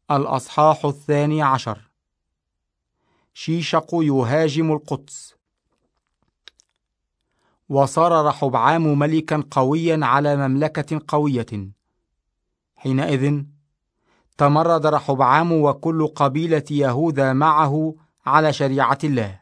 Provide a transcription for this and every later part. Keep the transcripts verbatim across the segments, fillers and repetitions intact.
الأصحاح الثاني عشر. شيشق يهاجم القدس. وصار رحبعام ملكا قويا على مملكة قوية. حينئذ تمرد رحبعام وكل قبيلة يهوذا معه على شريعة الله،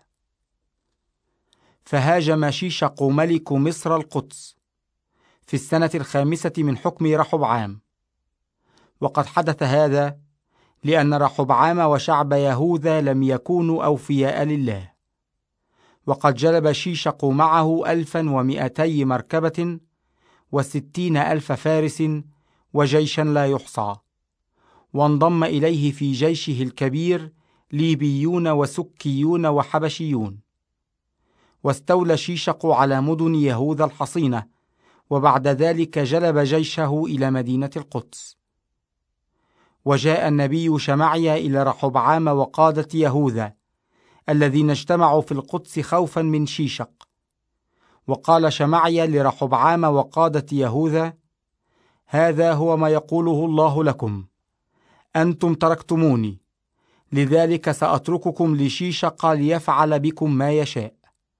فهاجم شيشق ملك مصر القدس في السنة الخامسة من حكم رحبعام. وقد حدث هذا لأن رحبعام وشعب يهوذا لم يكونوا أوفياء لله، وقد جلب شيشق معه ألفا ومئتي مركبة وستين ألف فارس وجيشا لا يحصى، وانضم إليه في جيشه الكبير ليبيون وسكيون وحبشيون. واستولى شيشق على مدن يهوذا الحصينة، وبعد ذلك جلب جيشه إلى مدينة القدس. وجاء النبي شمعيا إلى رحبعام وقادة يهوذا الذين اجتمعوا في القدس خوفا من شيشق. وقال شمعيا لرحبعام وقادة يهوذا: هذا هو ما يقوله الله لكم: أنتم تركتموني، لذلك سأترككم لشيشق ليفعل بكم ما يشاء.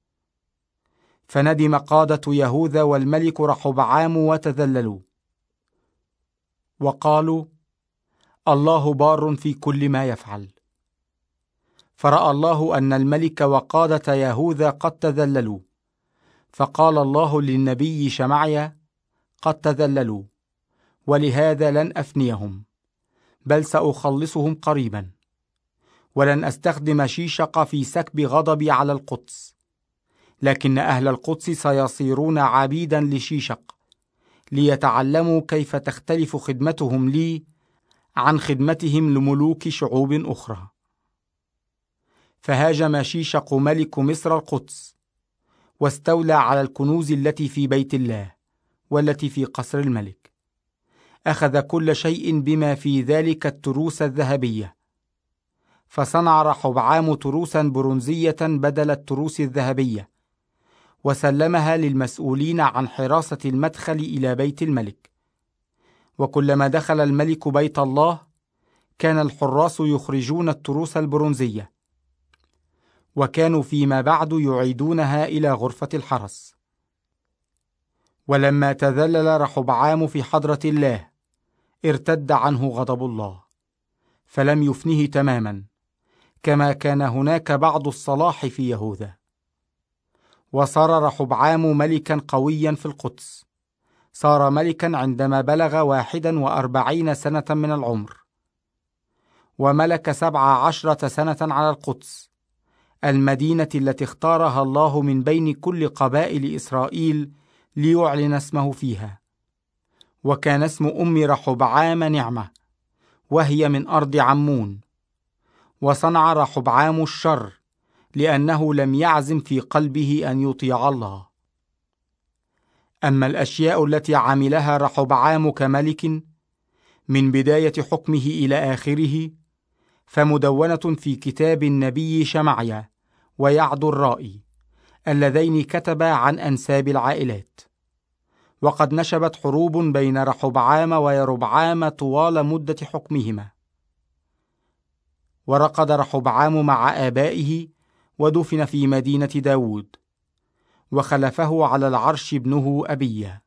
فندم قادة يهوذا والملك رحبعام وتذللوا، وقالوا: الله بار في كل ما يفعل. فرأى الله أن الملك وقادة يهوذا قد تذللوا، فقال الله للنبي شمعيا: قد تذللوا، ولهذا لن أفنيهم، بل سأخلصهم قريبا، ولن أستخدم شيشق في سكب غضبي على القدس، لكن أهل القدس سيصيرون عبيدا لشيشق، ليتعلموا كيف تختلف خدمتهم لي عن خدمتهم لملوك شعوب أخرى. فهاجم شيشق ملك مصر القدس، واستولى على الكنوز التي في بيت الله والتي في قصر الملك. أخذ كل شيء بما في ذلك التروس الذهبية، فصنع رحبعام تروسا برونزية بدل التروس الذهبية، وسلمها للمسؤولين عن حراسة المدخل إلى بيت الملك. وكلما دخل الملك بيت الله كان الحراس يخرجون التروس البرونزية، وكانوا فيما بعد يعيدونها إلى غرفة الحرس. ولما تذلل رحبعام في حضرة الله ارتد عنه غضب الله، فلم يفنه تماما، كما كان هناك بعض الصلاح في يهوذا. وصار رحبعام ملكا قويا في القدس. صار ملكا عندما بلغ واحدا وأربعين سنة من العمر، وملك سبع عشرة سنة على القدس، المدينة التي اختارها الله من بين كل قبائل إسرائيل ليعلن اسمه فيها. وكان اسم أم رحبعام نعمة، وهي من أرض عمون. وصنع رحبعام الشر لأنه لم يعزم في قلبه أن يطيع الله. أما الأشياء التي عملها رحبعام كملك من بداية حكمه إلى آخره فمدونة في كتاب النبي شمعيا ويعدو الرائي، اللذين كتبا عن أنساب العائلات. وقد نشبت حروب بين رحبعام ويربعام طوال مدة حكمهما. ورقد رحبعام مع آبائه ودفن في مدينة داود، وخلفه على العرش ابنه أبيا.